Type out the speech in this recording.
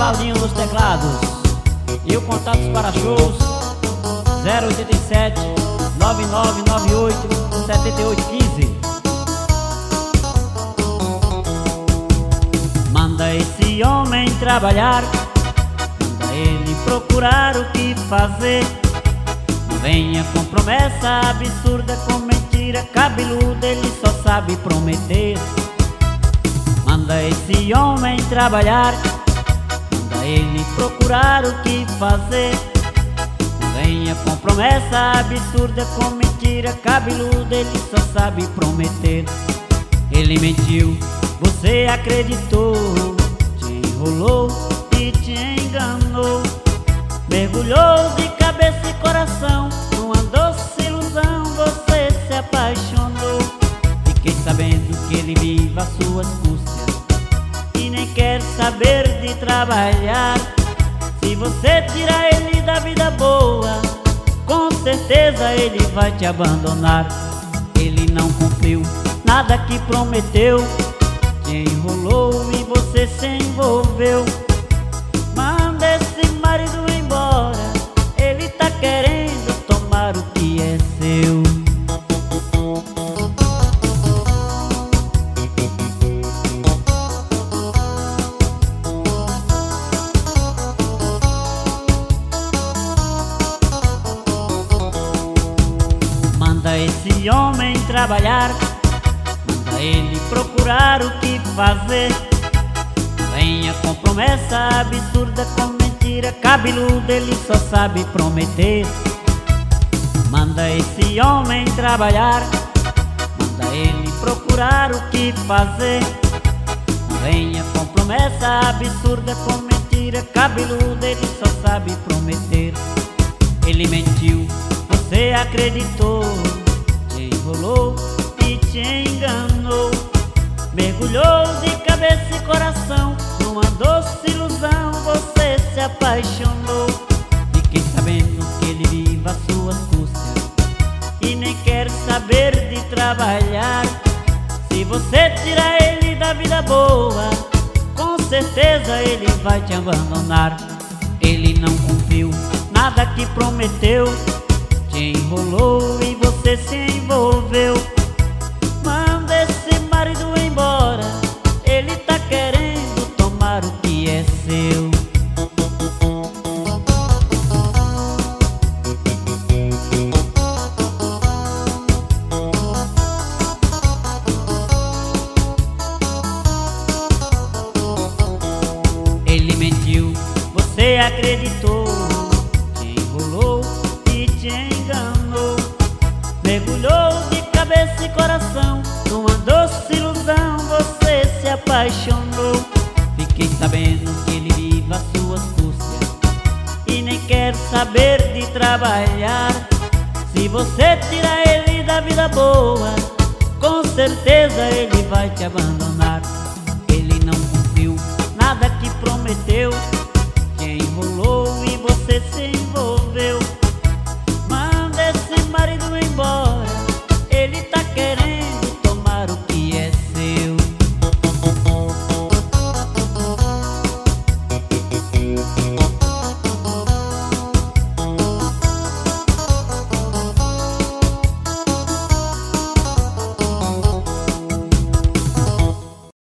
Valdinho nos teclados. E o contatos para shows 087 9998 7815. Manda esse homem trabalhar, manda ele procurar o que fazer. Não venha com promessa absurda, com mentira cabeluda, ele só sabe prometer. Manda esse homem trabalhar, manda ele procurar o que fazer. Não venha com promessa absurda, com mentira cabeluda, ele só sabe prometer. Ele mentiu, você acreditou, te enrolou e te enganou. Mergulhou de cabeça e coração numa doce ilusão, você se apaixonou. Fiquei sabendo que ele vive às suas custas e nem quer saber de trabalhar. Se você tirar ele da vida boa, com certeza ele vai te abandonar. Ele não cumpriu nada que prometeu, te enrolou e você se envolveu. Manda esse marido embora, ele tá querendo tomar o que é seu. Manda esse homem trabalhar, manda ele procurar o que fazer. Venha com promessa absurda, com mentira cabeluda, ele só sabe prometer. Manda esse homem trabalhar, manda ele procurar o que fazer. Venha com promessa absurda, com mentira cabeluda, ele só sabe prometer. Ele mentiu, você acreditou, te enrolou e te enganou. Mergulhou de cabeça e coração numa doce ilusão, você se apaixonou. Fiquei sabendo que ele vive às suas custas e nem quer saber de trabalhar. Se você tirar ele da vida boa, com certeza ele vai te abandonar. Ele não cumpriu nada que prometeu, te enrolou e você se envolveu. Manda esse marido embora, ele tá querendo tomar o que é seu. Ele mentiu, você acreditou, te enrolou e te enganou. Mergulhou de cabeça e coração numa doce ilusão, você se apaixonou. Fiquei sabendo que ele vive às suas custas e nem quer saber de trabalhar. Se você tirar ele da vida boa, com certeza ele vai te abandonar.